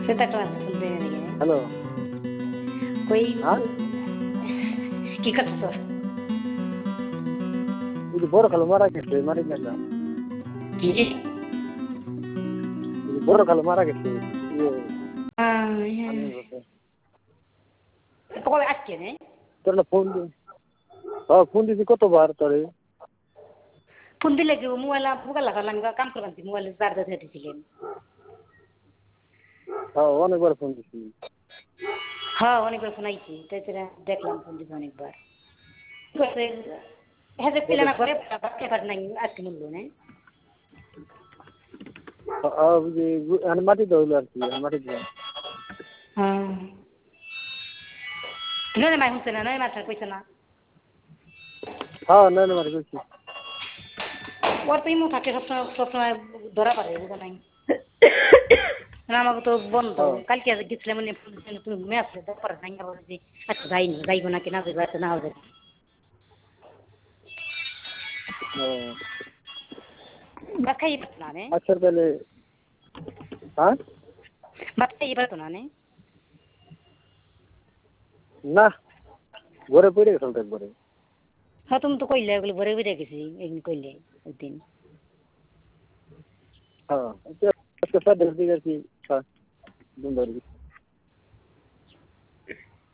Senta clase full day again. Hello कोई হ্যাঁ কি করছো? এই যে বড় খালু মারা গেছে মারি না কি? এই যে বড় খালু মারা গেছে ইয়ে হ্যাঁ। আমি বলতে কবে আজকে নে? তোর না ফোন দিই ফোন দিছি কতবার তোরে ফোন দিলে কি মোবাইল মোবাইল লাগালাম কাম করলাম মোবাইল চার্জ দিয়ে দিয়েছিলেন। অনেকবার ফোন দিছি হ্যাঁ অনেকবার ফোন আইছি তাই দেখলাম ফোন দিছি অনেকবার। হ্যাঁ যে পেলে না ঘরে পেপার নাই আজকে মূল্য নেই। মাটি তো হইলো আর কি মাটি দিলাম হ্যাঁ নয় মাই শুনছে না নয় মাছ কইছে না না মাটি করছি ওর তো ইমো থাকে সবসময় ধরা পারে বুঝা নাই আমাকে তো বন্ধ কালকে গেছিলাম মানে তুমি ঘুমে আসলে তারপরে নাই বলে যে আচ্ছা যাইনি যাইবো নাকি না যাইবো আচ্ছা না হবে ভাত খাই পারতো না নে আচ্ছা তাহলে হ্যাঁ ভাত খাই পারতো না নে না ঘরে পড়ে গেছিল তো একবারে হ্যাঁ তুমি তো কইলে ওগুলো ভরে ভরে গেছি একদিন কইলে একদিন আজকে 7 দিকে আর কি